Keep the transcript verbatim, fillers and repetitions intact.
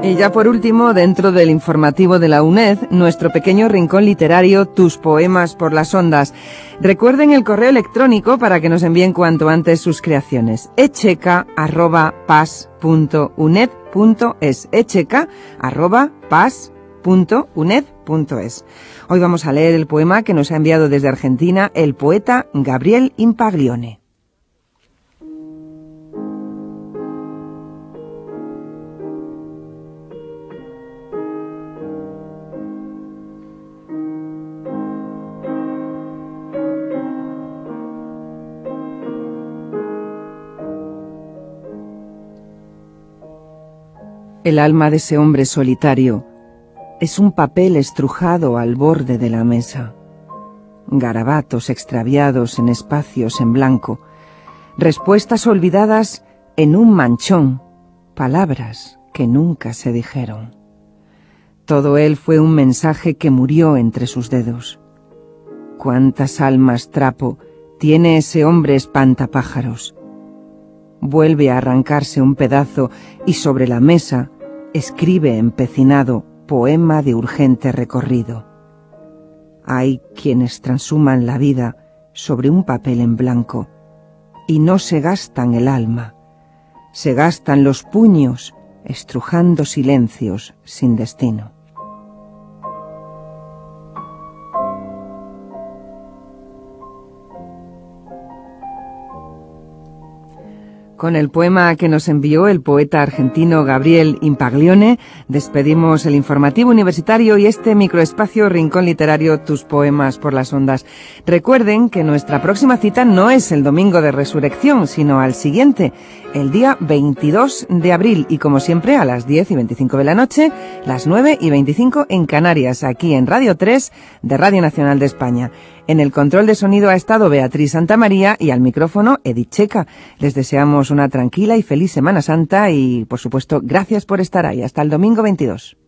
Y ya por último, dentro del informativo de la UNED, nuestro pequeño rincón literario Tus poemas por las ondas. Recuerden el correo electrónico para que nos envíen cuanto antes sus creaciones. echeca arroba pas punto uned punto es. echeca arroba pas punto uned punto es. Hoy vamos a leer el poema que nos ha enviado desde Argentina el poeta Gabriel Impaglione. El alma de ese hombre solitario es un papel estrujado al borde de la mesa. Garabatos extraviados en espacios en blanco, respuestas olvidadas en un manchón, palabras que nunca se dijeron. Todo él fue un mensaje que murió entre sus dedos. ¿Cuántas almas trapo tiene ese hombre espantapájaros? Vuelve a arrancarse un pedazo y sobre la mesa escribe empecinado poema de urgente recorrido. Hay quienes transhuman la vida sobre un papel en blanco y no se gastan el alma, se gastan los puños estrujando silencios sin destino. Con el poema que nos envió el poeta argentino Gabriel Impaglione, despedimos el informativo universitario y este microespacio Rincón Literario Tus poemas por las ondas. Recuerden que nuestra próxima cita no es el domingo de Resurrección, sino al siguiente, el día veintidós de abril, y como siempre a las diez y veinticinco de la noche, las nueve y veinticinco en Canarias, aquí en Radio tres de Radio Nacional de España. En el control de sonido ha estado Beatriz Santamaría y al micrófono Edith Checa. Les deseamos una tranquila y feliz Semana Santa y, por supuesto, gracias por estar ahí. Hasta el domingo veintidós.